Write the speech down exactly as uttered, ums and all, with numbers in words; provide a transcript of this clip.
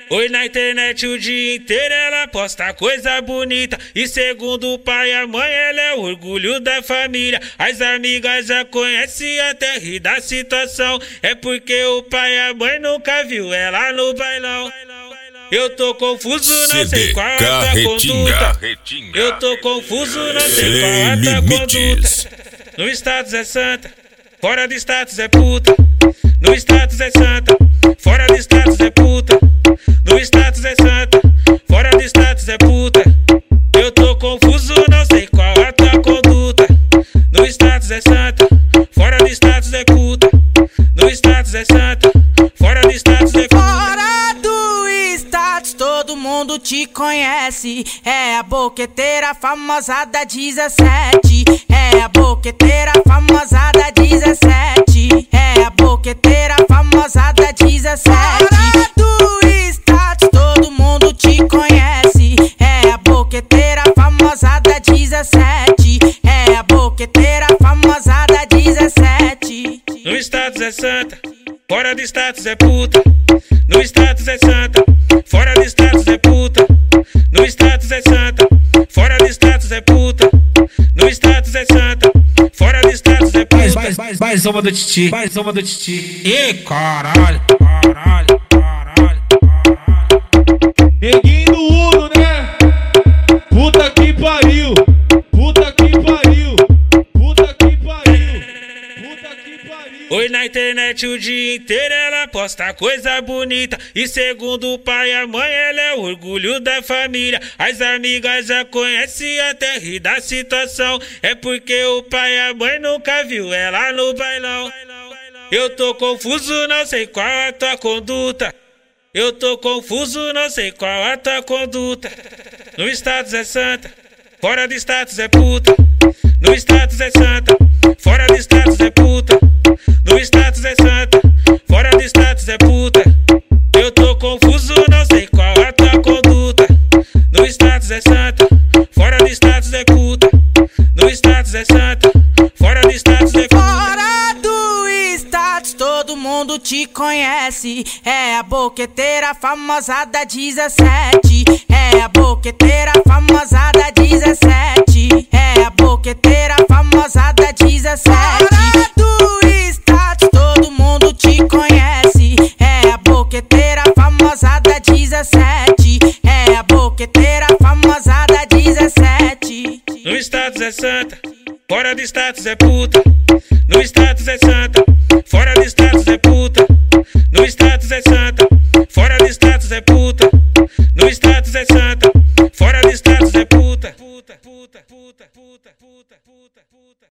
Oi, na internet o dia inteiro ela posta coisa bonita. E segundo o pai e a mãe, ela é o orgulho da família. As amigas já conhecem até rir da situação. É porque o pai e a mãe nunca viu ela no bailão. Eu tô confuso, não sei qual a tua conduta. Eu tô confuso, não sei qual a tua conduta. No status é santa, fora do status é puta. No status é santa, fora do status é puta. No status é santa, fora do status é puta. Eu tô confuso, não sei qual a tua conduta. No status é santa, fora do status é puta. No status é santa, fora do status é puta. Fora do status todo mundo te conhece. É a boqueteira famosa da dezessete. É a boqueteira famosa da dezessete. É a boqueteira famosa da dezessete. Fora do status todo mundo te conhece. É a boqueteira famosa da dezessete. É a boqueteira famosa da dezessete. No status é santa, fora do status é puta. No status é santa, fora do status é puta. No status é santa, fora do status é puta. No status é santa, fora do status é puta. Mais, mais, mais uma do Titi, mais uma do Titi. E caralho, caralho, caralho, caralho. Neguinho do Uno, né? Puta que pariu, puta que pariu, puta que pariu, puta que pariu. Oi, na internet o dia inteiro ela posta coisa bonita. E segundo o pai e a mãe, ela é o orgulho da família. As amigas já conhecem até rir da situação. É porque o pai e a mãe nunca viu ela no bailão. Eu tô confuso, não sei qual a tua conduta. Eu tô confuso, não sei qual a tua conduta. No status é santa, fora do status é puta. No status é santa, fora do status é puta. No status é santa, fora do status é puta. Eu tô confuso, não sei qual a tua conduta. No status é santa, fora do status é puta. No status é santa, fora do status é puta. Fora do status todo mundo te conhece. É a boqueteira famosa da dezessete. É a boqueteira famosa da dezessete. É a boqueteira famosa da dezessete. Fora do status todo mundo te conhece. É a boqueteira famosa da dezessete. É a boqueteira famosa da dezessete. No status é santa, fora do status é puta. No status é santa, fora do status é puta. No status é santa, fora do status é puta. No status é santa, fora do status é puta.